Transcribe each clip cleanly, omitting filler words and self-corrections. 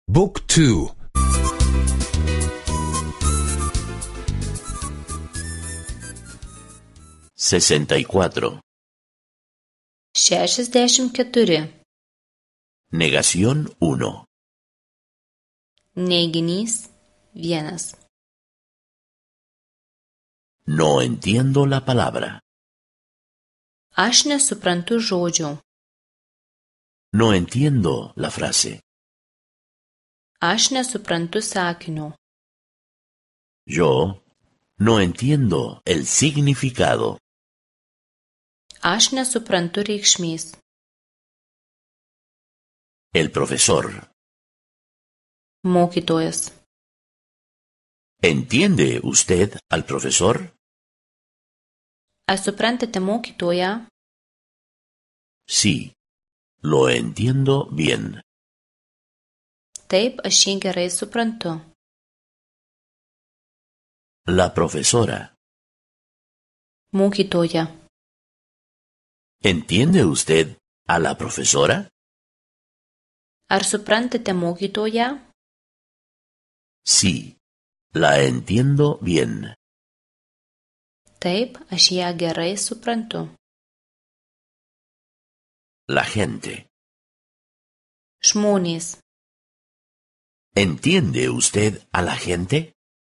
Book 2. 64. 64. Negación 1. Neiginys 1. No entiendo la palabra. Aš nesuprantu žodžio. No entiendo la frase. Aš nesuprantu sakinio. Yo no entiendo el significado. Aš nesuprantu reikšmės. El profesor. Mokytojas. ¿Entiende usted al profesor? Ar suprantate mokytoją? Sí, lo entiendo bien. Taip, aš jį gerai suprantu. La profesora. Mokytoja. ¿Entiende usted a la profesora? Ar suprantate mokytoją? Sí, la entiendo bien. Taip, aš ją gerai suprantu. La gente. Žmonės. ¿Entiende usted a la gente?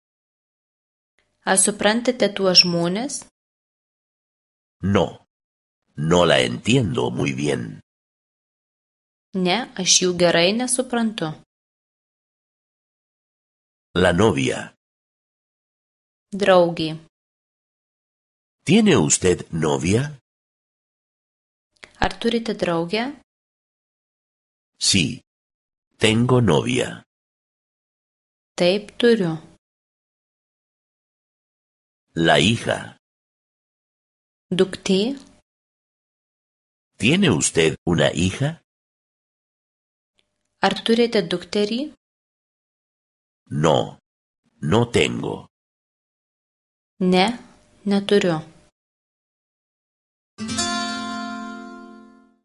Ar suprantate tuos žmones? No, no la entiendo muy bien. Ne, aš jų gerai nesuprantu. La novia. Draugė. ¿Tiene usted novia? Ar turite draugę? Sí, tengo novia. Taip, turiu. La hija. Duktė. ¿Tiene usted una hija? Ar turite dukterį? No, no tengo. Ne, neturiu.